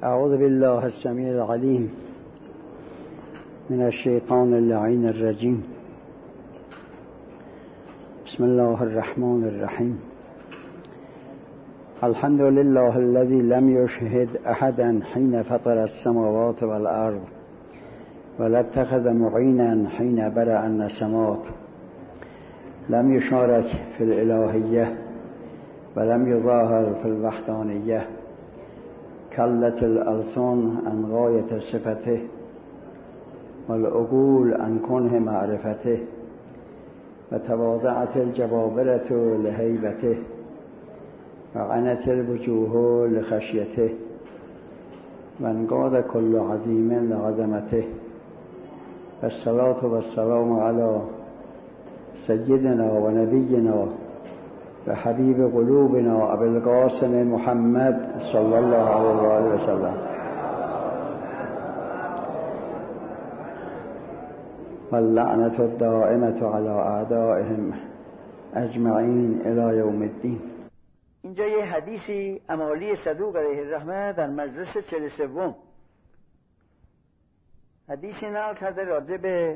اعوذ بالله السمیع العلیم من الشیطان اللعین الرجیم. بسم الله الرحمن الرحیم. الحمد لله الذي لم يشهد احدا حين فطر السماوات والارض ولا اتخذ معينا حين برأ النسمات. لم يشارك في الالهیه ولم يظاهر في الوحدانیه. كلت الألسن عن غاية صفته والعقول عن كنه معرفته وتواضعت الجبابرة لهيبته وعنت الوجوه لخشيته وانقاد كل عظيم لعظمته. والصلاة والسلام على سيدنا ونبينا وحبيب قلوبنا أبي القاسم محمد صلى الله عليه وآله وسلم. واللعنة الدائمة على أعدائهم أجمعين إلى يوم الدين. اینجا یه حدیثی امالی صدوق علیه الرحمه در مجلس 43 حدیثی نقل کرده راجع به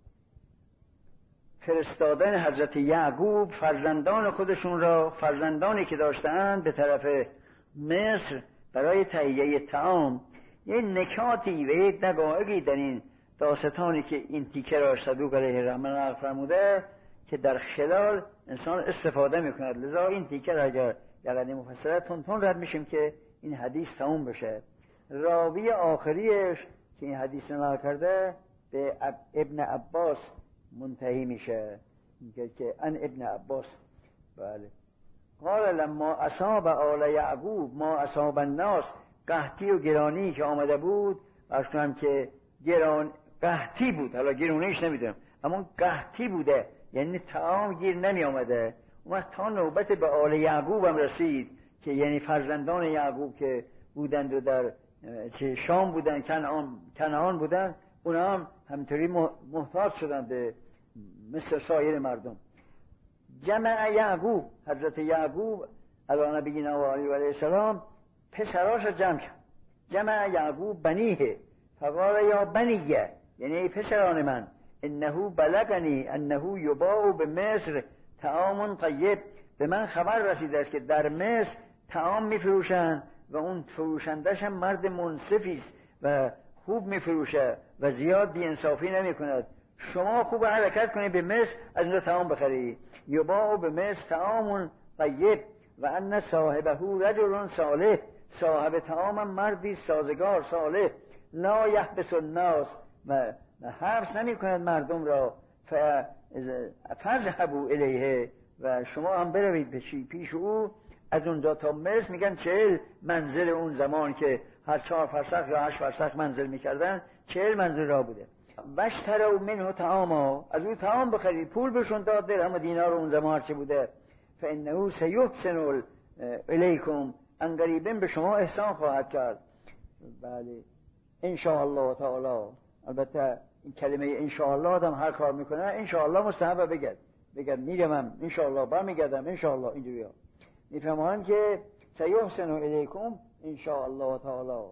فرستادن حضرت یعقوب فرزندان خودشون را، فرزندانی که داشتند، به طرف مصر برای تهیه طعام. یه نکاتی و یک دقایقی در این داستانی که این تیکه را صدوق علیه الرحمه نقل فرموده که در خلال انسان استفاده میکند. لذا این تیکه را اگر یعنی مفصله تون رد میشیم که این حدیث تموم بشه. راوی آخریش که این حدیث نقل کرده به ابن عباس منتهی میشه، میگه که ان ابن عباس بله قال لما اصاب آل یعقوب ما اصاب الناس. قحطی و گرانی که آمده بود، اشکام که قحطی بود، حالا گرونیش نمیدونم، اما قحطی بوده یعنی طعام گیر نمی آمده. اون تا نوبت به آل یعقوب هم رسید که یعنی فرزندان یعقوب که بودند و در شام بودند، کنعان بودند، اونا هم همینطوری محتاج شدند به مثل سایر مردم. جمع یعقوب، حضرت یعقوب علی نبینا و علیه السلام پسراش جمع کرد. جمع یعقوب بنیه فقال یا بنیه، یعنی ای پسران من، انه بلغنی انه یباع به مصر طعام طیب. به من خبر رسیده است که در مصر طعام میفروشند و اون فروشندش هم مرد منصفی است و خوب میفروشه و زیاد بی انصافی نمی کند. شما خوب حرکت کنید به مصر، از اونجا طعام بخرید. یباع به مصر طعام طیب و ان صاحبه رجل صالح. صاحب طعام هم مردی سازگار صالح. لا یحبس الناس، و حبس نمی کند مردم را. فذهبوا الیه، و شما هم بروید پیش او. از اونجا تا مصر میگن 40 منزل اون زمان که هر 4 فرسخ یا 8 فرسخ منزل میکردن، 40 منزل را بوده. واشتروا منه طعاما، از او طعام بخرید، پول بهشون داد، درهم و دینار اون زمان چه بوده. فانه سیحسن الیکم، ان قریبا به شما احسان خواهد کرد. بله ان شاء الله تعالی. البته این کلمه ان شاء الله آدم هر کار میکنه ان شاء الله مستحبه بگد میگم ان شاء الله برمیگردم ان شاء الله. اینجوری میفهمن که سیحسن الیکم ان شاء الله تعالی.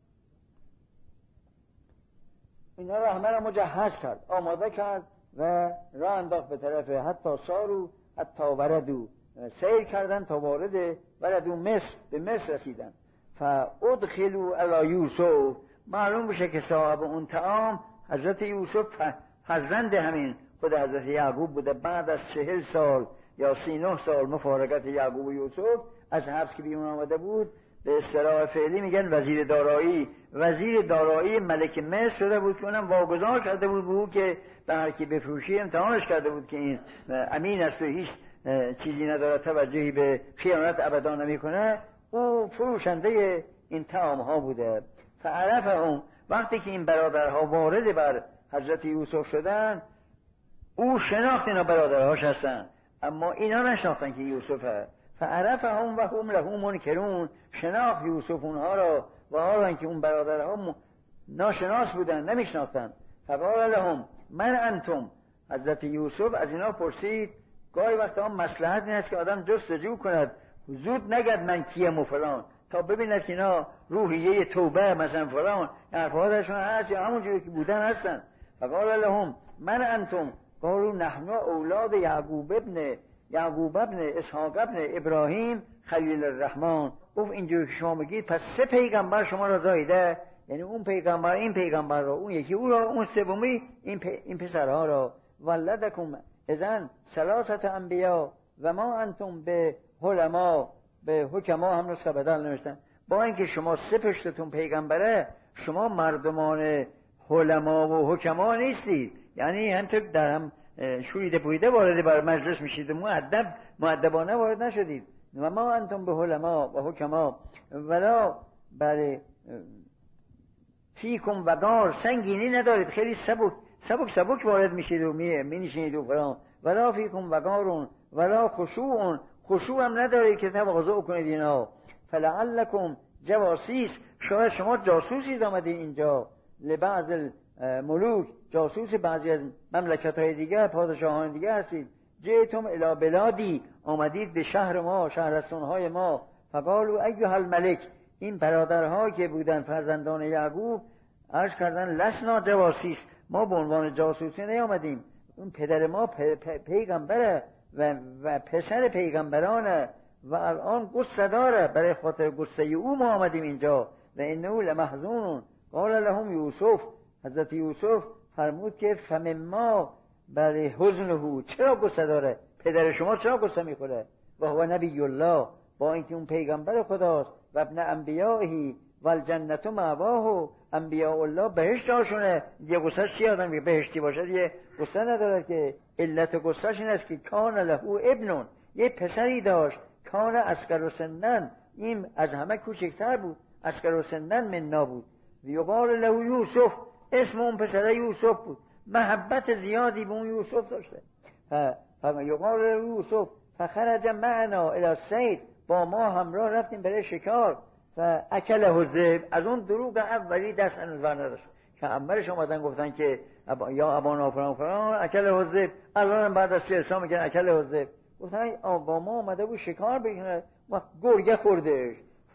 اینا رحمه را مجهز کرد، آماده کرد و راه انداخت به طرف حتی سارو حتی وردو، سیر کردن تا وارد وردو مصر، به مصر رسیدن. فادخلوا علی یوسف، معلوم بشه که صاحب اون طعام حضرت یوسف فرزند همین خود حضرت یعقوب بوده. بعد از 40 سال یا 39 سال مفارقت یعقوب و یوسف از حبس که بیرون آمده بود، به اصطلاح فعلی میگن وزیر دارایی ملک مصر شده بود که اونم واگذار کرده بود که به هر کی بفروشی امتحانش کرده بود که این امین است و هیچ چیزی نداره، توجهی به خیانت ابدا نمیکنه. او فروشنده این طعام ها بوده. فعرفهم، وقتی که این برادرها وارد بر حضرت یوسف شدن، او شناخت اینا برادرهاش هستن، اما اینا نشناختن که یوسفه. فعرفهم و هم له منکرون، شناخت یوسف اونها را و حالا که اون برادرها ناشناس بودن، نمیشناختن. فقال لهم من انتم، حضرت یوسف از اینا پرسید. گاهی وقتا مصلحت این است که آدم جستجو کند، زود نگد من کیم و فلان، تا ببیند که اینا روحیه توبه مثلا فلان حرفا درشون هست یا همون جوری که بودن هستن. فقال لهم من انتم قالوا نحن اولاد یعقوب ابن اسحاق ابن ابراهیم خلیل الرحمن. گفت اینجوری که شما بگید پس 3 پیغمبر شما را زایده، یعنی اون پیغمبر این پیغمبر را، اون یکی او را، اون سومی این پسرها را. ولدکم اذن 3 انبیا و ما انتم به حلما، به حکما هم نسخه بدل نوشتن. با اینکه شما 3 پشتتون پیغمبره، شما مردمان حلما و حکما نیستید، یعنی همطور در هم شوریده پویده وارد بر مجلس میشید، مؤدبانه وارد نشدید. و ما انتم به حلما و حکما ولا بله فیکم وقار، سنگینی ندارید، خیلی سبک وارد میشید و می نشینید و فلان. ولا فیکم وقارون ولا خشوع هم ندارید که تواضع کنید اینا. فلعلکم جواسیس، شاید شما جاسوسید آمدید اینجا، لبعض الملوک، جاسوس بعضی از مملکت‌های دیگه، پادشاهان دیگه هستید. جئتم الی بلادی، آمدید به شهر ما، شهرستان‌های ما. فقالوا ایها الملک، این برادرها که بودن فرزندان یعقوب عرض کردن لسنا جواسیس، ما به عنوان جاسوسی نیامدیم، اون پدر ما پیغمبره و پسر پیغمبرانه و الان قصه داره، برای خاطر قصه او ما آمدیم اینجا. و انه لمحزون. قال لهم یوسف، حضرت یوسف فرمود که فمما برای حزنه، چرا قصه داره؟ پدر شما چرا قصه میخوره؟ و هو نبی الله، با اینکه اون پیغمبر خداست، و ابن انبیائه و الجنت مأواه، انبیاء الله بهشت جاشونه. یه قصهش چی آدم که بهشتی باشه یه قصه نداره که. علت قصهش این است که کان له ابنون، یه پسری داشت، کان اصغر سنن، این از همه کوچکتر بود، اصغر سنن مننا بود. یقال له یوسف، اسم اون پسر یوسف بود، محبت زیادی به اون یوسف داشته. یقال له یوسف فخرج معنا الی الصید، با ما همراه رفتیم برای شکار. فاکله الذئب، از اون دروغ اولی دست هنوز بر نداشت که اولش اومدن گفتن که یا ابانا فلان فلان، اکله الذئب. الان بعد از 3 سال میگن اکله الذئب. گفتن با ما اومده بود شکار بکنه و گرگه خوردهش.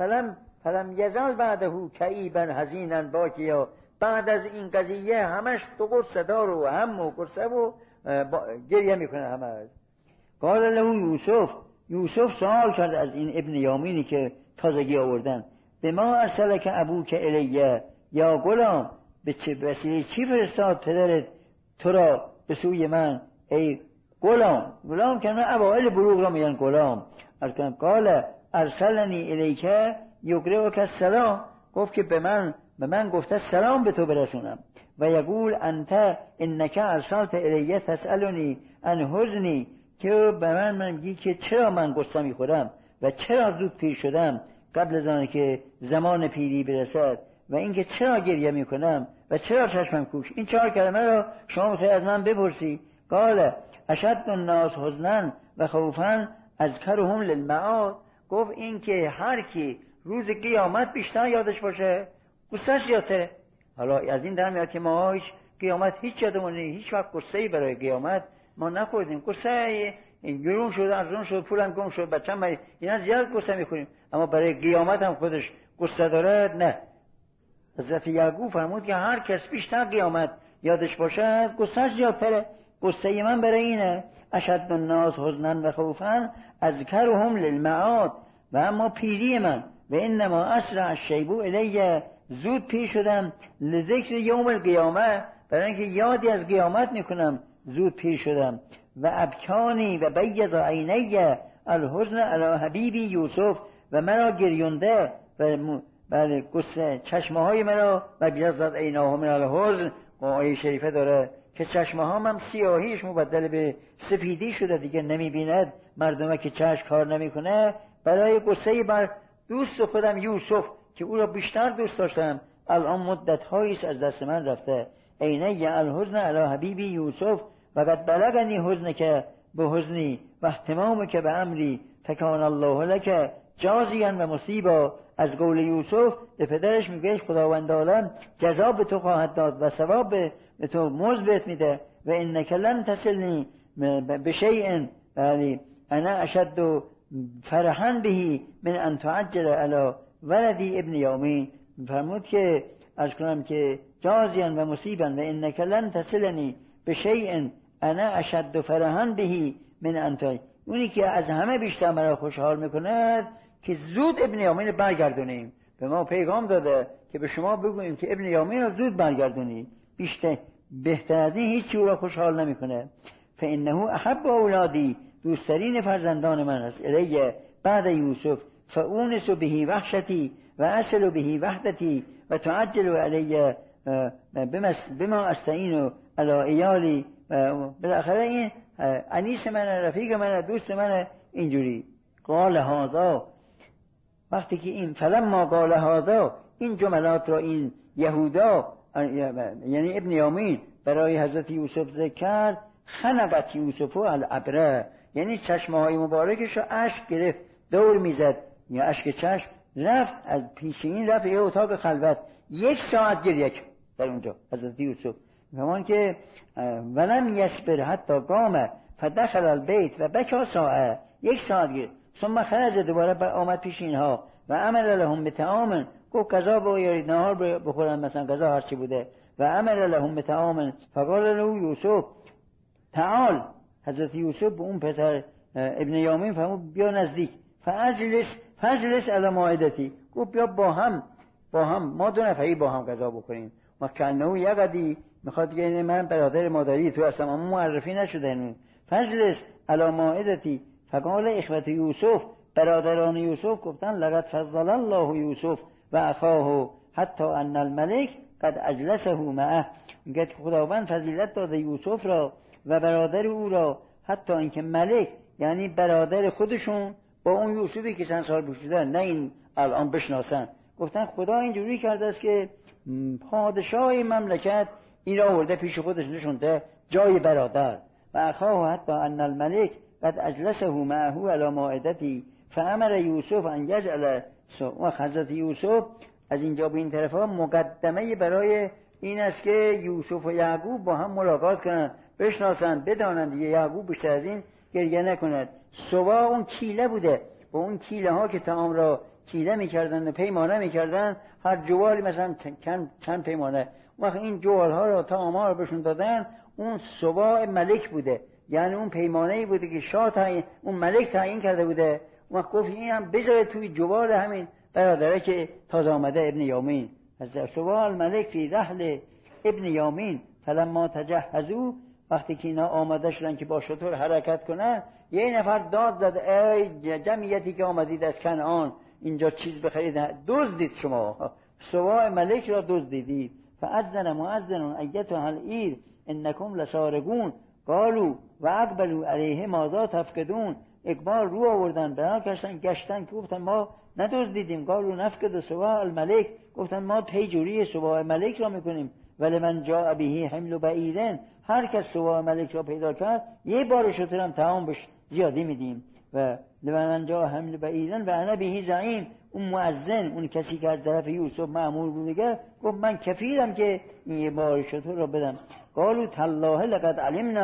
فلم یزال بعده کئیبا حزینا باکیا، بعد از این قضیه همش تو قصه دار و هم و قصه و گریه میکنه همش. قال له یوسف سوال کرد از این ابن یامینی که تازگی آوردن، به ما ارسلک ابوک الیه، یا غلام، به چه وسیله چی فرستاد پدرت تو را به سوی من ای غلام که نه اوائل بلوغ را میگن غلام. قال ارسلنی الیک یقرئک السلام، گفت که به من گفته سلام به تو برسونم. و یقول انت انک ارسلت الیه تسالنی عن حزنی، که به من میگی که چرا من قصه میخورم و چرا زود پیر شدم قبل از آن که زمان پیری برسد، و اینکه چرا گریه میکنم و چرا چشمم کوش. این 4 کلمه را شما میخوای از من بپرسی. قال اشد الناس حزنا و خوفا اذکرهم للمعاد، گفت این که هر کی روز قیامت بیشتر یادش باشه قصهش یادتره. حالا از این در میاد که ما قیامت هیچ یادمون نیست، هیچ وقت قصه‌ای برای قیامت ما نخوردیم. قصه گرون شد، ارزون شد، پولم گم شد، بچه‌م اینا زیاد قصه میخوریم، اما برای قیامت هم خودش قصه داره نه. حضرت یعقوب فرمود که هر کس بیشتر قیامت یادش باشد قصهش زیادتره. قصه من برای اینه اشد الناس حزنا و خوفا اذکرهم للمعاد، و اما پیری من و انما اسرع الشیب الیه، زود پیر شدم لذکر یوم القیامه، برای اینکه یادی از قیامت میکنم زود پیر شدم. و ابکانی و بیض عینی الحزن علی حبیبی یوسف، و مرا گریونده و قصه چشمه های مرا و بیضت عیناه من الحزن. آیه شریفه داره که چشمه ها هم سیاهیش مبدل به سفیدی شده، دیگه نمیبیند مردمه که چشم کار نمیکنه. برای قصه بر دوست خودم یوسف که او را بیشتر دوست داشتم الان مدت هاییست از دست من رفته. عینی الحزن علی حبیبی یوسف و قد بلغنی حزنک به حزنی و اهتمامک به امری فکان الله لک جازیا و مصیبا. از قول یوسف به پدرش میگه خداوند عالم جزا به تو خواهد داد و ثواب به تو مزد بهت میده. و انک لن تصلنی بشیء یعنی انا اشد فرحا به من ان تعجل علی ولدی ابن یامین فرمود که از کنم که جازیان و مصیبن و انک لن تصلنی به شیء انا اشد فرحا بهی من انت. اونی که از همه بیشتر مرا خوشحال میکند که زود ابن یامین برگردونیم. به ما پیغام داده که به شما بگوییم که ابن یامین رو زود برگردونید. بهتر از این هیچی او را خوشحال نمیکنه. فانه احب اولادی، دوستترین فرزندان من است، الیه بعد یوسف، فاونس به وحشتی و اصل به وحدتی و تعجل علیه بما استعین علی ایالی. بالاخره این انیس من، رفیق من، دوست من. اینجوری قال هذا، وقتی که این فلما قال هذا، این جملات را این یهودا یعنی ابن یامین برای حضرت یوسف ذکر کرد، خنقت یوسف الابره، یعنی چشمهای مبارکش را اشک گرفت، دور میزد یا اشک چشم رفت از پیش این، رفت یه اتاق خلوت 1 ساعت گریه در اونجا حضرت یوسف. همان که ولم یصبر حتی قام فدخل البیت و بکا ساعه، 1 ساعت گریه. ثم خرج، دوباره آمد پیش اینها و عمل لهم بطعام، گفت غذا بخورید، نهار بخورن، مثلا غذا هر چی بوده. و عمل لهم بطعام فقال له یوسف تعال، حضرت یوسف به اون پسر ابن یامین فرمود بیا نزدیک. فاجلس علی مائدتی، گفت بیا با هم ما 2 نفری با هم غذا بخوریم. ما کنه یقدی، میخواد دیگه من برادر مادری تو هستم اما معرفی نشده اینو. فاجلس علی مائدتی فقال اخوت یوسف، برادران یوسف گفتن لقد فضل الله یوسف و اخاه حتی ان الملک قد اجلسه معه، میگه خداوند فضیلت داده یوسف را و برادر او را، حتی اینکه ملک یعنی برادر خودشون با اون یوسفی که چند سال بودن، نه این الان بشناسن، گفتن خدا اینجوری کرده است که پادشاه مملکت این را آورده پیش خودش نشونده جای برادر. و اخاه حتی ان الملک قد اجلسه معه علی مائدتی فامر یوسف ان یجعل. و حضرت یوسف از اینجا به این طرفا مقدمه برای این است که یوسف و یعقوب با هم ملاقات کنند، بشناسند، بدانند دیگه یعقوب بیشتر از این گریه نکند. صبح اون کیله بوده، با اون کیله ها که طعام را کیله میکردن و پیمانه میکردن، هر جوالی مثلا چند پیمانه، وقت این جوال ها را طعام ها را بهشون دادن. اون صبح ملک بوده، یعنی اون پیمانه‌ای بوده که اون ملک تعیین کرده بوده. وقت گفت این هم بذاره توی جوال همین برادره که تازه آمده ابن یامین. از صبح الملک فی رحل ابن یامین فلما تجهزوا، وقتی که اینا آماده شدن که با شطور حرکت کنن، یه نفر داد زد ای جمعیتی که آمدید از کنعان اینجا چیز بخرید، دزدید شما، صبح ملک را دزدیدید. فاذن مؤذن ایتها العیر انکم لسارقون قالوا و اقبلوا علیه ماذا تفقدون. اقبال رو آوردن، برای گشتن که گفتن ما ندزدیدیم. قالوا نفقد صبح الملک، گفتن ما پیجوری صبح ملک را میکنیم. ولی من جاء به حمل بعیرن، هر کس صبح ملک را پیدا کرد یه بار شطور هم طعام بهش زیادی میدیم. و لمن جاء حمل بعیرن و انا به زعیم، اون مؤذن، اون کسی که از طرف یوسف مأمور بوده، گفت من کفیلم که این یه بار شطور را بدم. قالوا تالله لقد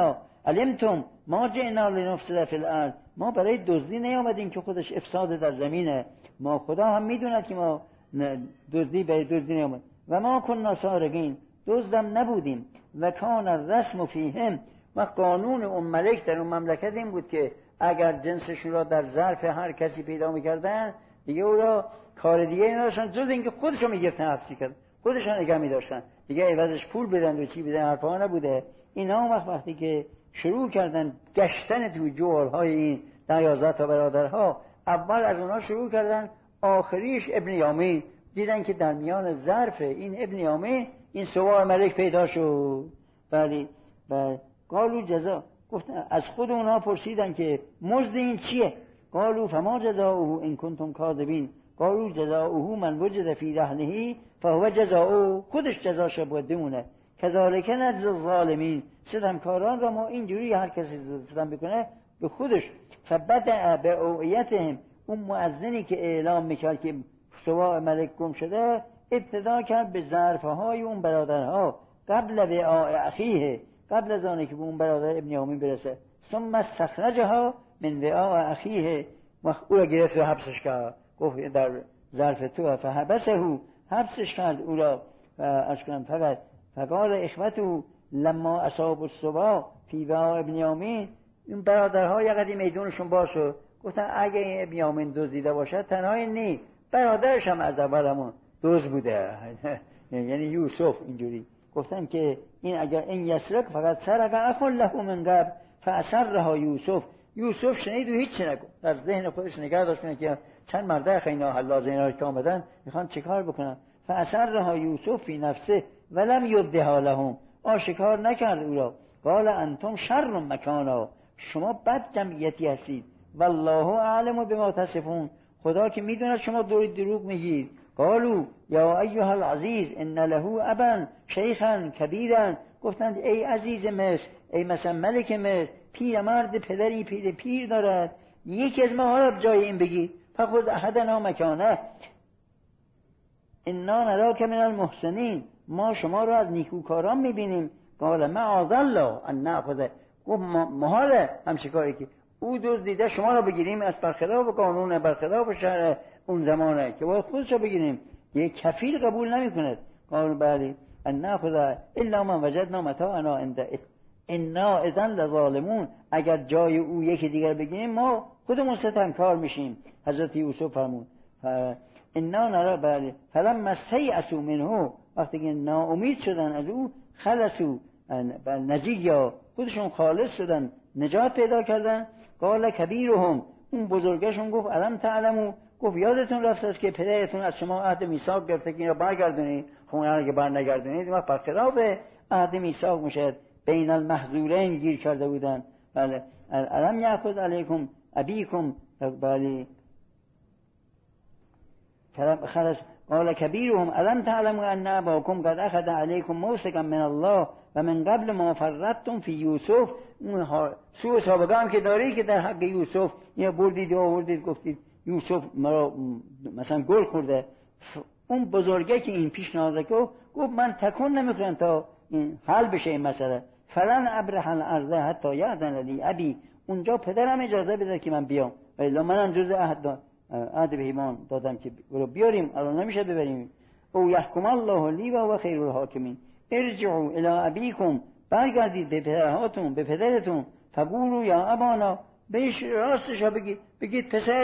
علمتم ما جئنا لنفسد فی الارض، ما برای دزدی نیامدیم که خودش افساد در زمینه، ما خدا هم میدونه که ما دزدی برای دزدی نیامد. و ما کنا سارقین، دزدم نبودیم. و کان الرسم فیهم، و قانون اون ملک در اون مملکت این بود که اگر جنسشون را در ظرف هر کسی پیدا میکردن دیگه او را کار دیگه نداشتن جز اینکه خودشو میگرفتن حبس میکردن، خودشون نگه میداشتن، دیگه عوضش پول بدن و چی بدن حرفا نبوده. اینا وقتی که شروع کردن گشتن توی جوهرهای این 11 تا برادرها، اول از اونا شروع کردن، آخریش ابن یامین، دیدن که در میان ظرف این ابن یامین این سوار ملک پیدا شد. بله قالوا جزا، گفتن از خود اونها پرسیدن که مزد این چیه؟ قالوا فما جزاؤه ان کنتم کاذبین. قالوا جزاؤه من وجد فی رحله فهو جزاؤه، خودش جزاش باید بمونه. کذالک نجزی الظالمین، ستمکاران را ما اینجوری هر کسی ستم بکنه به خودش. فبدأ بأوعیتهم، اون مؤذنی که اعلام میکرد که سواء ملک گم شده، ابتدا کرد به ظرفهای اون برادرها، قبل وعاء اخیه، قبل از آنه که به اون برادر ابن یامین برسه. ثم استخرجها من وعاء اخیه، او را گرفت و حبسش کرد، گفت در ظرف تو فحبسه حبسش کرد او را اشکرم فقط فقال اخوتو لما اصاب الصبا فی وعاء ابن یامین این برادرها یه قدی میدونشون باشه گفتن اگه این ابن یامین دزدیده باشد تنهایی نی برادرش هم از اول همون دزد بوده یعنی یوسف اینجوری گفتن که این اگر این یسرق فقط سرق اخو له من قبل فاثرها یوسف شنید و هیچ نگفت در ذهن خودش نگاه داشت که چند مرده خیلی حلاج اینا که آمدن میخوان چیکار بکنن فاثرها یوسف فی نفسه ولم یبدها لهم آشکار نکرد او را قال انتم شر مکانا شما بد جمعیتی هستید والله اعلم بما تصفون خدا که میدونه شما دروغ میگید قالوا یا ایها العزیز ان له ابا شیخا کبیرا گفتند ای عزیز مصر ای مثلا ملک مصر پیرمرد پدری پیر دارد یکی از ما را جای این بگی فخذ احدنا مکانه انا نراک من المحسنین ما شما را از نیکوکاران میبینیم قال معاذ الله ان ناخذ گفت محاله همشکاری که او دزدیده شما را بگیریم از برخلاف قانون برخلاف شرع اون زمانه که باید خودش را بگیریم یک کفیل قبول نمی کند قال بله ان ناخذ الا من وجدنا متاعنا عند انا اذن لظالمون اگر جای او یکی دیگر بگیریم ما خودمون ستمکار میشیم حضرت یوسف فرمود انا نرا بله فلما استیأسوا منه وقتی که ناامید شدن از او خلصوا نجیا خودشون خالص شدن نجات پیدا کردن قال کبیرهم اون بزرگشون گفت الم تعلموا گفت یادتون رفته است که پدرتون از شما عهد میثاق گرفته که اینو برگردونید خونه رو که برنگردونید ما برخلاف عهد میثاق میشه بین المحظورین گیر کرده بودن بله الم یاخذ علیکم ابیکم بله خلاص قال کبیرهم الم تعلموا ان اباکم قد اخذ علیکم موثقا من الله و من قبل ما فرطتم فی یوسف سوء سابقه هم که داری که در حق یوسف یه بردید و آوردید گفتید یوسف مرا مثلا گل خورده اون بزرگه که این پیشنهاد گفت من تکون نمیکنم تا این حل بشه این مسئله فلن ابرح الارض حتی یأذن لی ابی اونجا پدرم اجازه بده که من بیام ولی منم جز عهد به ایمان دادم که برو بیاریم الان نمیشه ببریم او یحکم الله لی و هو خیر الحاکمین ارجعوا الی ابیکم برگردید به پدرهاتون به پدرتون فقولوا یا ابانا بهش راستش بگید پسر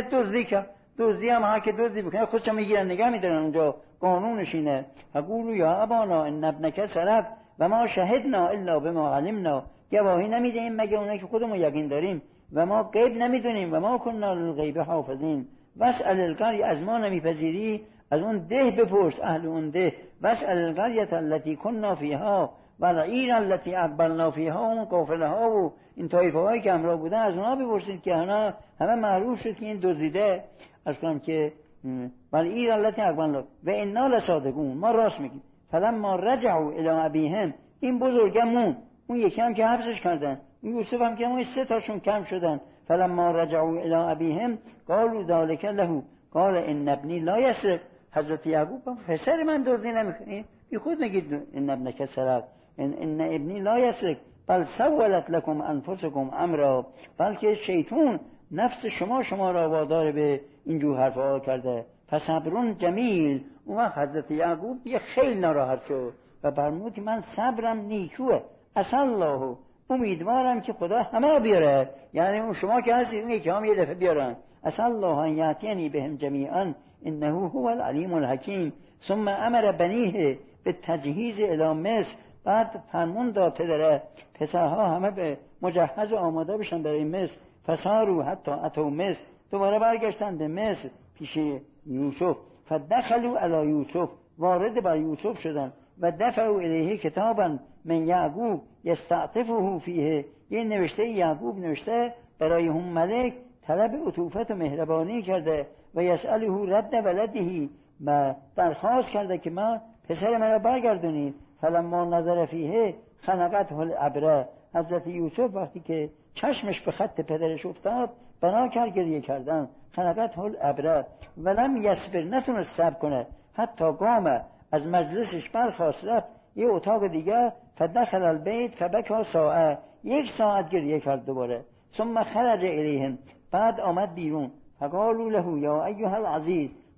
دزدی هم ها که دزدی بکنه خودش میگیرن نگه میدارن اونجا قانونش اینه فقولوا یا ابانا ان ابنک سرق و ما شهدنا الا بما علمنا گواهی نمیدیم مگه اونایی که خودمون یقین داریم و ما غیب نمیدونیم و ما کننا للغیب حافظین واسأل القریة از ما نمیپذیری از اون ده بپرس اهل اون ده واسأل القریة التي كنا فيها والعیر التي اقبلنا فيها اون قافله ها و این طایفه هایی که همراه بودن از اونها بپرسید که همه معروف شد که این دزدیده از کنم که والعیر التي اقبلنا و انا لصادقون ما راست میگیم فلما رجعوا الى ابيهم این بزرگمون اون یکی هم که حبسش کردن یوسف هم که اون سه تاشون کم شدن فلما رجعوا الى ابيهم قالوا ذلك له قال ان ابني لا يسرق حضرت یعقوب پسر من دزدی نمیکنه بی خود میگید ان ابنک سرق ان ابنی لا یسرق بل سولت لكم انفسكم امرا بلکه شیطان نفس شما را وادار به اینجور حرفا کرده فصبرون جمیل اون وقت حضرت یعقوب دیگه خیلی ناراحت شد و فرمود که من صبرم نیکوه عسى الله امیدوارم که خدا همه را بیاره یعنی اون شما که هستید اون یکی هم یه دفعه بیارن عسى الله ان یاتینی بهم جمیعا انه هو العلیم الحکیم ثم امر بنیه به تجهیز الی مصر بعد فرمون داد پدره پسرها همه به مجهز و آماده بشن برای مصر فسارو حتی اتو مصر دوباره برگشتن به مصر پیش یوسف فدخلوا علی یوسف وارد بر یوسف شدن و دفعوا الیه کتابا من یعقوب یستعطفه فیه یه نوشته یعقوب نوشته برای هم ملک طلب عطوفت و مهربانی کرده و یسأله رد ولده و درخواست کرده که ما پسر من را برگردونید فلما نظر فیه خنقته العبره حضرت یوسف وقتی که چشمش به خط پدرش افتاد بنا کرد گریه کردن خنقته العبره ولم یصبر نتونست صبر کنه حتی قام از مجلسش برخاست رفت یه اتاق دیگه فدخل البیت فبکا ساعه 1 ساعت گریه کرد دوباره ثم خرج الیهم بعد آمد بیرون فقالوا له یا ایها العزیز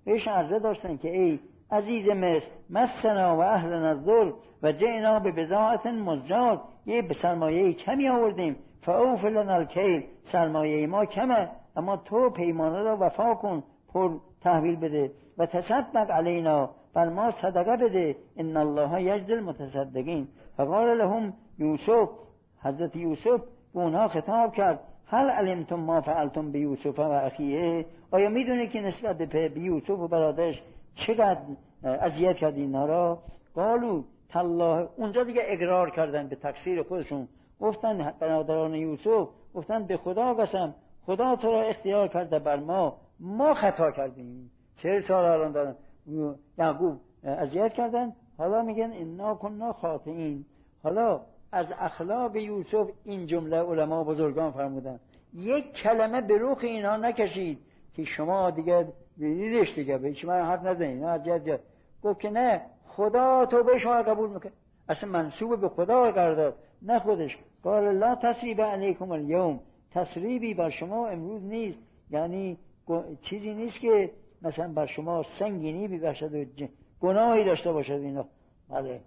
بهش عرضه داشتن که ای عزیز مصر مسنا و اهلنا الذل و جئنا ببضاعت مزجات، یه به سرمایه کمی آوردیم، فاوف لنا الکیل، سرمایه ما کمه، اما تو پیمانه را وفا کن، پر تحویل بده، و تصدق علینا، بر ما صدقه بده، ان الله یجزی المتصدقین. فقال لهم یوسف، حضرت یوسف به اونها خطاب کرد، هل علمتم ما فعلتم بیوسف و اخیه، آیا میدونی که نسبت به یوسف و برادرش چقدر اذیت کردین اینا را؟ قالوا تالله، اونجا دیگه اقرار کردن به تقصیر خودشون، گفتن برادران یوسف گفتن به خدا قسم، خدا تو را اختیار کرده بر ما خطا کردیم. 40 سال الان دارن یعقوب اذیت کردن، حالا میگن انا کنا خاطئین. حالا از اخلاق یوسف این جمله علما بزرگان فرمودن، یک کلمه به رخ اینها نکشید که شما دیگه دیدش دیگه به هیچ من حرف نزنید، نه اذیت. گفت که نه، خدا تو به شما قبول میکنه، اصلا منسوب به خدا قرار داد نه خودش. قال لا تثریب علیکم اليوم، تثریبی بر شما امروز نیست، یعنی چیزی نیست که مثلا بر شما سنگینی ببخشد و گناهی داشته باشد اینا. بله،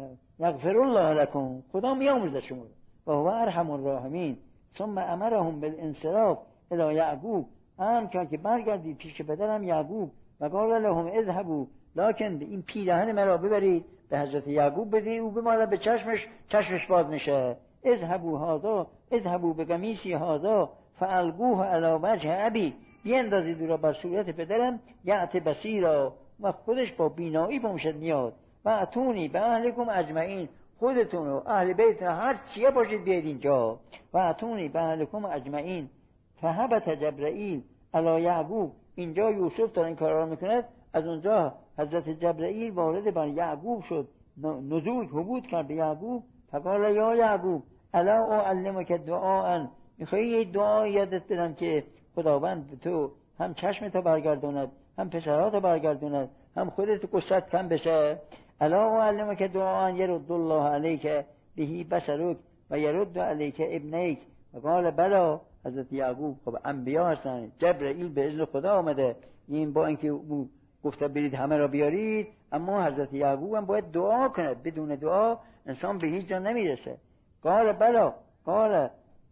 یغفر الله لكم، خدا میامرزد شما و هو ارحم الراحمین. ثم امرهم بالانصراف الی یعقوب، امر کرد که برگردید پیش پدرم یعقوب، و قال لهم اذهبوا، لکن این پیراهن مرا ببرید به حضرت یعقوب بدید، او بماند به چشمش باز میشه. اذهبوا هذا، اذهبوا بقمیصی هذا فالقوه علی وجه ابی، بیندازید او را بر صورت پدرم، یأتی بصیرا، و خودش با بینایی باشد میاد. و اتونی به اهلکم اجمعین، خودتون و اهل بیت هر چیه باشید بیاید اینجا. و اتونی به اهلکم اجمعین. فهبط جبرائیل علی یعقوب، اینجا یوسف داره این کارا رو میکند، از اونجا حضرت جبرائیل وارد بر یعقوب شد، نزول حبوط کرد به یعقوب. فقال یا یعقوب الا اعلمک دعاء، میخوایی یه دعا یادت بدم که خداوند تو هم چشمتو برگردوند، هم پسراتو برگردوند، هم خودت قصت کم بشه. الا اعلمک دعاء یرد الله علیک بهی بصرک و یرد علیک ابنیک. و قال بلا. حضرت یعقوب خب انبیا هستن، جبرائیل به اذن خدا آمده، این با اینکه او گفته برید همه را بیارید، اما حضرت یعقوب هم باید دعا کند، بدون دعا انسان به هیچ جا نمیرسه. قال بلا. قال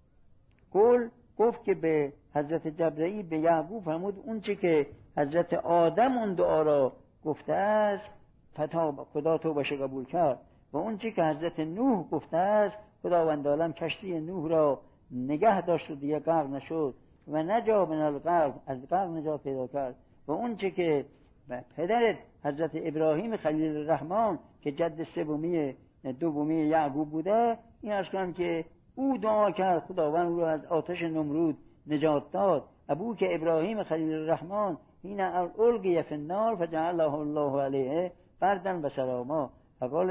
گفت که به حضرت جبرائیل به یعقوب فرمود اون چی که حضرت آدم اون دعا را گفته است خدا توبهش قبول کرد، و اون چی که حضرت نوح گفته است خداوند عالم کشتی نوح را نگه داشت و دیگه غرق نشد و نجا من الغرق، از غرق نجات پیدا کرد. و اون چی که پدرت حضرت ابراهیم خلیل الرحمن که جد دومی یعقوب بوده، این عرض کنم که او دعا کرد خداوند او را از آتش نمرود نجات داد. ابو که ابراهیم خلیل الرحمن این القی فی النار فجعله الله علیه بردا و سلاما. فقال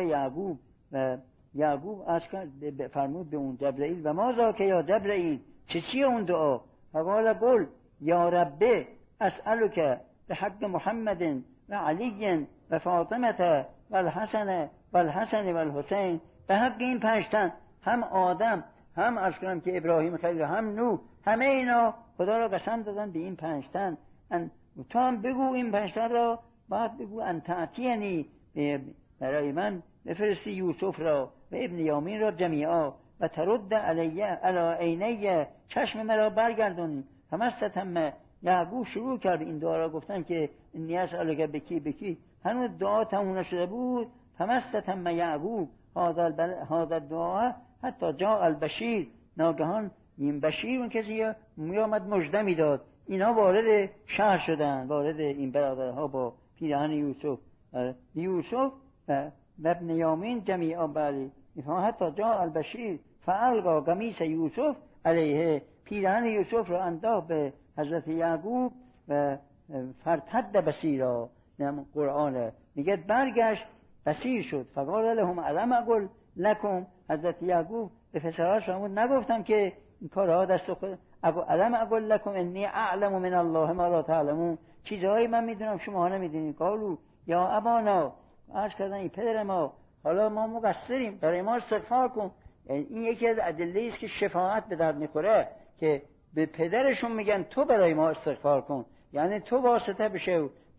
یعقوب عرض کرد فرمود به اون جبرائیل و ما ذاک یا جبرائیل، چیه اون دعا؟ فقال قل یا رب اسألک بحق محمد و علی و فاطمه و الحسن و الحسین، به حق این 5 تن، هم آدم هم عرض کنم که ابراهیم خلیل هم نوح، همه اینا خدا را قسم دادن به این 5 تن. تو هم بگو این 5 تن را، بعد بگو انتعتینی، برای من بفرستی یوسف را و ابن یامین را جمیعا و ترد علیه علی عینیه، چشم مرا برگردون. فمستتم یعقوب شروع کرد این دعا را گفتن که انی اسألک بکی، هنوز دعا تموم نشده بود. فمستتم یعقوب هذا الدعاء حتی جاء البشیر، ناگهان این بشیر اون کسی می آمد مژده میداد، اینا وارد شهر شدن، وارد این برادرها با پیراهن یوسف و ابن یامین جمیعا بلی حتی جاء البشیر فالقا قمیص یوسف علیه، پیراهن یوسف را انداخت به حضرت یعقوب و فرتد بصیرا، قرآن میگه برگشت بصیر شد. فقال لهم الم اقل لکم، حضرت یعقوب به پسراش فرمود نگفتم که این کارها دست خود، الم اقل لکم انی اعلم من الله ما لا تعلمون، چیزهایی من میدونم شما نمیدونید. قالوا یا ابانا، عرض کردن این پدر ما، حالا ما مقصریم، برای ما استغفار کن. این یکی از ادله است که شفاعت به درد میخوره، که به پدرشون میگن تو برای ما استغفار کن، یعنی تو واسطه بشه،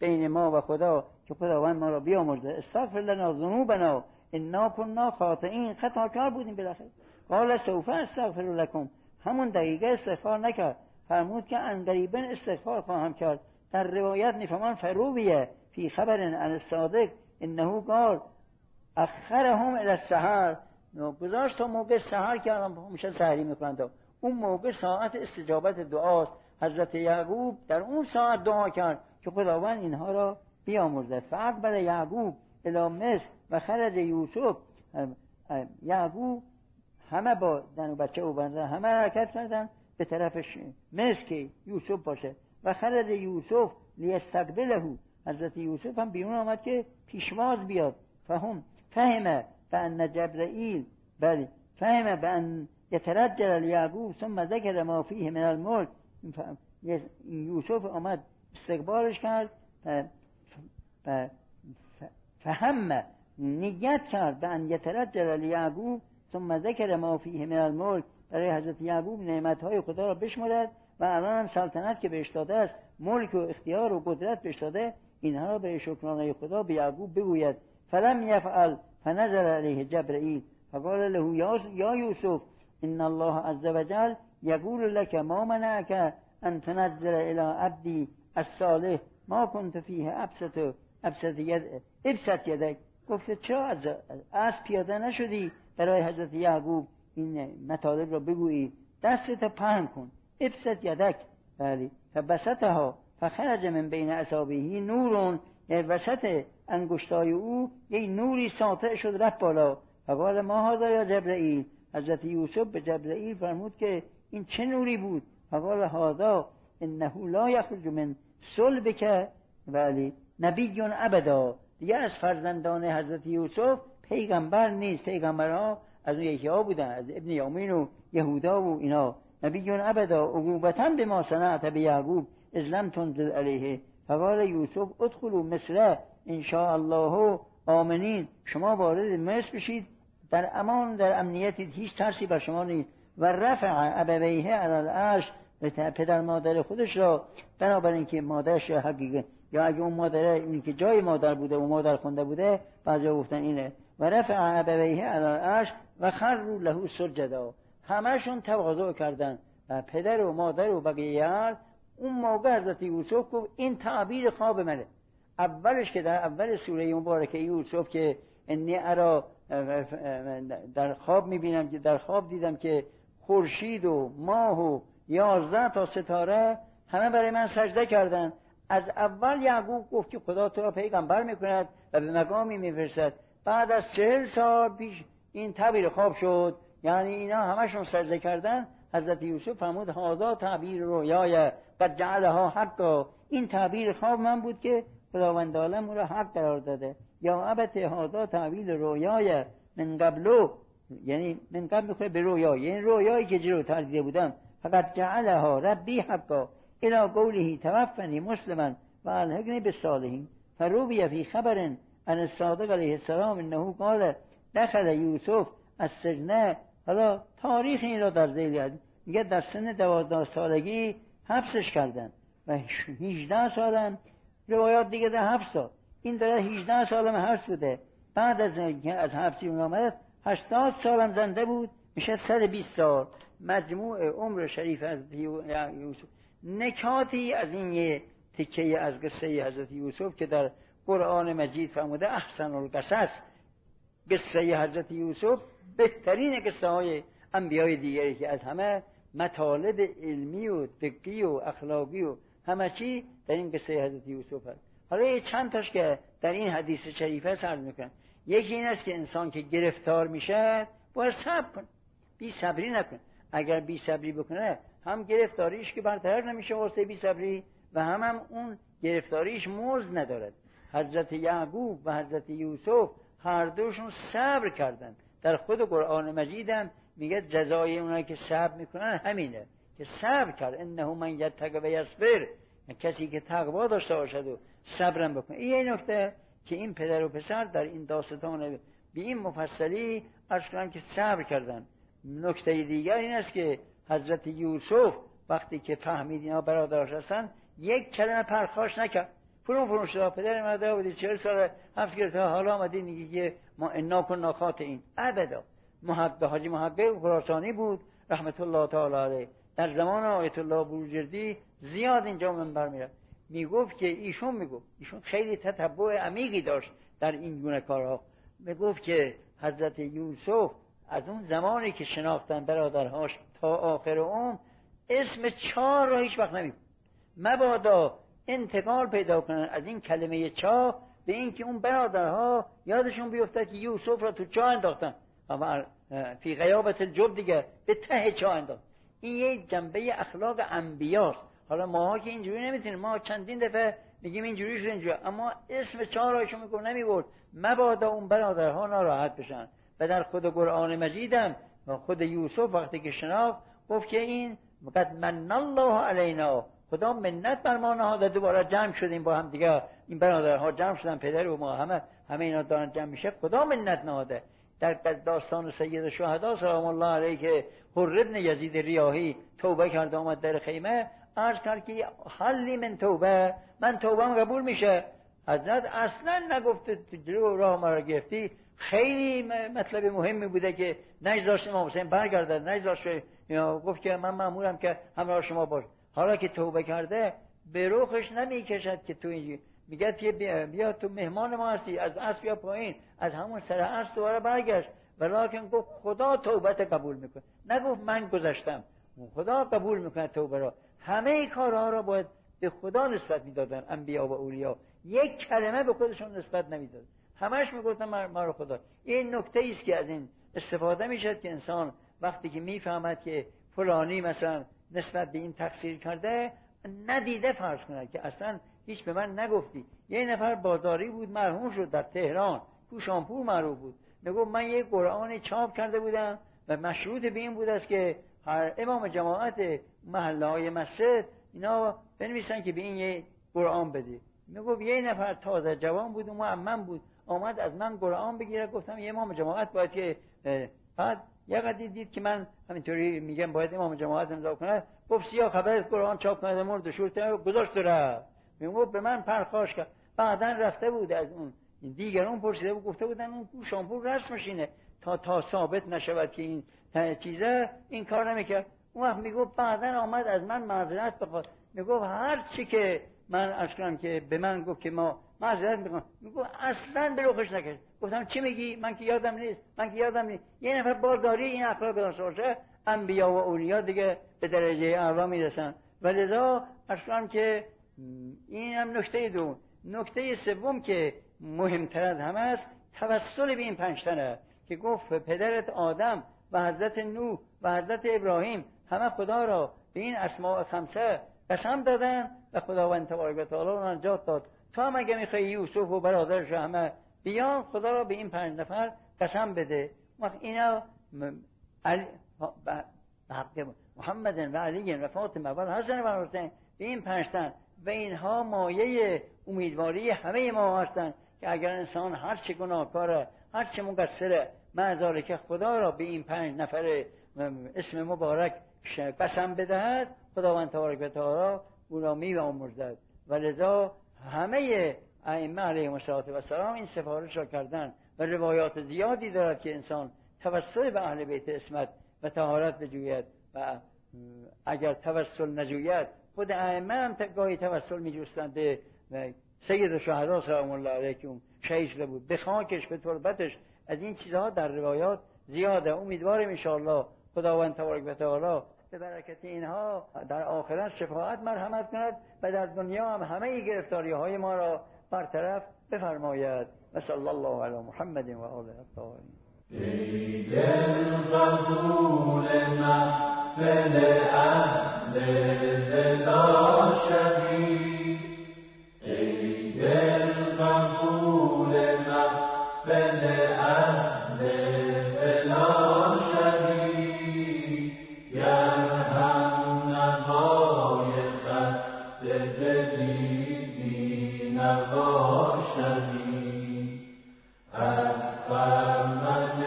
بین ما و خدا که خداوند ما را بیامرزه. استغفر لنا ذنوبنا انا كنا خاطئین، خطاکار بودیم بالاخره. قال سوف استغفر لكم، همون دقیقه استغفار نکرد، فرمود که عنقریبا استغفار خواهم کرد. در روایت میفهمان فرویه فی خبر عن الصادق انه قال اخرهم الى السحر، گذاشت تا موقع سحر که میشه سحری میخوند، اون موقع ساعت استجابت دعاست. حضرت یعقوب در اون ساعت دعا کرد که خداوند اینها را بیامرزه. فاقبل یعقوب الی مصر و خرج یوسف، یعقوب همه با زن و بچه و بنده همه حرکت کردن به طرف مصر که یوسف باشه. و خرج یوسف لیستقبله، حضرت یوسف هم بیرون آمد که پیشواز بیاد. فهم بأن جبرائیل بله فهم بأن یترجل یعقوب ثم ذکر ما فیه من الملک، یوسف آمد استقبالش کرد، فهم نیت کرد بأن یترجل یعقوب ثم ذکر ما فیه من الملک، برای حضرت یعقوب نعمتهای خدا را بشمرد و الان هم سلطنت که بهش داده است، ملک و اختیار و قدرت بهش داده، اینها را به شکرانه خدا به یعقوب بگوید. فلم یفعل فنزل علیه جبرائیل فقال له یا یوسف ان الله عز وجل یقول لك ما منعك ان تنزل الى عبدی الصالح ما كنت فیه ابسط یدک. گفت چرا از پیاده نشدی برای حضرت یعقوب این مطالب را بگویی، دستت پهن کن، ابسط یدک. بله فبسطها فخرج من بین اصابعه نور، یعنی وسط انگشتای او یک نوری ساطع شد رفت بالا. فقال ما هذا یا جبرائیل، حضرت یوسف به جبرائیل فرمود که این چه نوری بود؟ فقال هذا انه لا یخرج من صلبک ولی نبی ابدا، دیگه از فرزندان حضرت یوسف پیغمبر نیست. پیغمبرها از اون یکی ها بودن، از ابن یامین و یهودا و اینا. نبی ابدا عقوبتا به ما صنعت به یعقوب اذ لم تنزل علیه. فقال یوسف ادخلوا مصر ان شاء الله آمنین، شما وارد مصر بشید در امان، در امنیتی، هیچ ترسی بر شما نیست. و رفع ابویه علی العرش، پدر مادر خودش را، بنابراین که مادرش حقیقه، یا اگه اون مادر اینی که جای مادر بوده و مادر خونده بوده، بعضیا گفتن اینه. و رفع ابویه علی العرش و خروا له سجدا، همشون تواضع کردن و پدر و مادر و بقیه. اون موقع حضرت یوسف گفت این تعبیر خواب منه. اولش که در اول سوره مبارکه یوسف که انی ارا، در خواب میبینم که در خواب دیدم که خورشید و ماه و 11 تا ستاره همه برای من سجده کردن. از اول یعقوب گفت که خدا تو را پیغمبر میکند و به مقامی میفرستد. بعد از 40 سال پیش این تعبیر خواب شد، یعنی اینا همشون سجده کردن. حضرت یوسف فرمود هذا تعبیر رویای قد جعلها حقا، این تعبیر خواب من بود که خداوند عالم او را حق قرار داده. یا ابت هذا تعبیر رویای من قبلو، یعنی من قبل میخوره به رویا، یعنی رویایی که جلوتر دیده بودم. فقط جعلها ربی حقا الى قوله توفنی مسلما و الحقنی بالصالحین. فروی فی خبر عن الصادق علیه السلام انه قال دخل یوسف السجن. حالا تاریخ این را در ذیل میگه در سن 12 سالگی حبسش کردن و 18 سالم روایات دیگه در حبس داد. این داره 18 سالم حبس بوده. بعد از حبسی اون آمد 80 سالم زنده بود، میشه 120 سال. مجموع عمر شریف حضرت یوسف. نکاتی از این یه تکه از قصه حضرت یوسف که در قرآن مجید فرموده احسن القصص، قصه حضرت یوسف بهترین قصه های انبیای دیگری که از همه مطالب علمی و دقیق و اخلاقی و همه چی در این قصه حضرت یوسف هست. حالا چند تاش که در این حدیث شریفه سرد میکنم. یکی این است که انسان که گرفتار میشه باید صبر کن، بی صبری نکن. اگر بی صبری بکنه هم گرفتاریش که برطرف نمیشه واسه بی صبری و هم اون گرفتاریش مزد ندارد. حضرت یعقوب و حضرت یوسف هر دوشون صبر کردند. در خود قرآن مجید هم میگه جزای اونایی که صبر میکنن همینه که صبر کرد. انه من یتق و یصبر، کسی که تقوا داشته باشد و صبرم بکنه. این نکته که این پدر و پسر در این داستان به این مفصلی اشکران که صبر کردن. نکته دیگر این است که حضرت یوسف وقتی که فهمید اینا برادرش هستن یک کلمه پرخاش نکرد. فرون شده. پدر من داره بودی 40 سال حبس گرفته، حالا آمدی میگی که ما انا کنا خاطئین. ابدا. حاجی محقق خراسانی بود رحمت الله تعالی علیه، در زمان آیت الله بروجردی زیاد اینجا منبر میرفت، میگفت که ایشون خیلی تتبع عمیقی داشت در این گونه کارها. میگفت که حضرت یوسف از اون زمانی که شناختن برادرهاش تا آخر عمر اسم 4 را هیچ وقت نمیگفت، مبادا انتقال پیدا کنن از این کلمه چاه به این که اون برادرها یادشون بیفتد که یوسف را تو چاه انداختن، اما فی غیابت الجب دیگه به ته چاه انداخت. این یک جنبه اخلاق انبیاست. حالا ماها که اینجوری نمیتونیم، ما چندین دفعه میگیم اینجوری شد اینجوری، اما اسم 4 رایشون میگم نمیبرد مبادا اون برادرها ناراحت بشن. و در خود قرآن مجیدم خود یوسف وقتی که شناخت گفت که این قد من الله علینا، خدا منت بر ما نهاده. دوباره جمع شدیم با هم دیگه، این برادرها جمع شدن، پدر و ما همه اینا دارن جمع میشه، خدا منت نهاده. در داستان سید شهدا سلام الله علیه که حر ابن یزید ریاحی توبه کرد آمد در خیمه، عرض کرد که حلی من توبه، من توبه‌ام قبول میشه. حضرت اصلا نگفته تو جلو راه ما را گرفتی. خیلی مطلب مهمی بوده که نگذاشت امام حسین برگردد، نگذاشت گفت که من مأمورم که همراه شما باش. حالا که توبه کرده به رخش نمیکشد که تو اینجوری میگه بیا تو مهمان ما هستی، از اسب بیا پایین، از همون سر اسب دوباره برگشت. ولیکن گفت خدا توبت قبول میکنه، نگفت من گذشتم، خدا قبول میکنه توبه را. همه کارها را باید به خدا نسبت میدادن انبیا و اولیا، یک کلمه به خودشون نسبت نمیدادن، همش میگفتن ما رو خدا. این نکته است که از این استفاده میشد که انسان وقتی که میفهمد که فلانی مثلا نسبت به این تقصیر کرده، ندیده فرض کنه که اصلا هیچ به من نگفتی. یه نفر بازاری بود مرحوم شد در تهران، تو شامپور معروف بود، میگفت من یه قرآن چاپ کرده بودم و مشروط به این بود است که هر امام جماعت محله های مسجد اینا بنویسن که به این یه قرآن بده. میگفت یه نفر تازه جوان بود و معمم بود، آمد از من قرآن بگیره. گفتم یه امام جماعت باید که بعد یه قدی دید که من همینطوری میگم باید امام جماعت امضا کنه، گفت سیاه خبر قرآن چاپ کنه مرد شورت گذاشت رفت. میگفت به من پرخاش کرد. بعدن رفته بود از اون دیگران پرسیده بود، گفته بودن اون شامپور رسمش اینه تا ثابت نشود که این چیزه، این کار نمیکرد. اون وقت میگفت بعدن آمد از من معذرت بخواد. میگفت هر چی که من اشکرم که به من گفت که ما معذرت میکنم، میگفت اصلا به رخش نکرد. گفتم چی میگی؟ من که یادم نیست. یه نفر بازداری این اخلاق داشته باشه، انبیا و اولیا دیگه به درجه اعلا میرسن. ولذا اشکرم که این هم نکته دوم. نکته سوم که مهمتر از همه است، توسل به این 5 تنه که گفت پدرت آدم و حضرت نوح و حضرت ابراهیم همه خدا را به این اسماء 5 قسم دادن و خداوند تبارک و تعالی را نجات داد. تو هم اگه میخوای یوسف و برادرش همه بیان، خدا را به این 5 نفر قسم بده. وقت اینا محمد و علی و فاطمه و حسن و حسین، به این 5 تن و اینها مایه امیدواری همه ما هستند که اگر انسان هر چه گناهکاره، هر چه مقصره، معذاره که خدا را به این 5 نفر اسم مبارک قسم بدهد، خداوند تبارک و تعالی او را می‌آمرزد. ولذا همه ائمه علیهم السلام این سفارش را کردن و روایات زیادی دارد که انسان توسل به اهل بیت عصمت و طهارت بجوید و اگر توسل نجوید، خود ائمه هم گاهی توسل می‌جوستند. سید شهدا سلام الله علیه که شهید شده بود، به خاکش، به تربتش، از این چیزها در روایات زیاده. امیدواریم ان شاء الله خداوند تبارک و تعالی به برکت اینها در آخرت شفاعت مرحمت کند و در دنیا هم همه گرفتاری‌های ما را برطرف بفرماید. و صلی الله علی محمد و آله الطاهرین. ای دل قبول محفل اهل بلا شهید، ای دل قبول محفل اهل بلا شهید، یرحم نوای خسته بی نوا شهید، از فرمن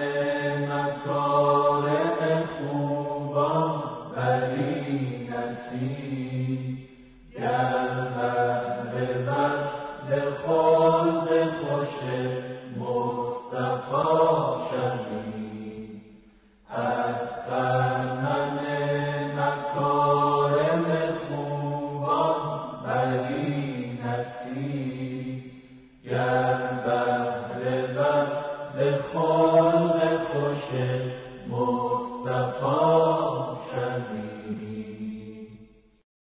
مکارم خوبان بری نصیب، گر بر شوی از خرمن مکارم خوبان بری نصیب گر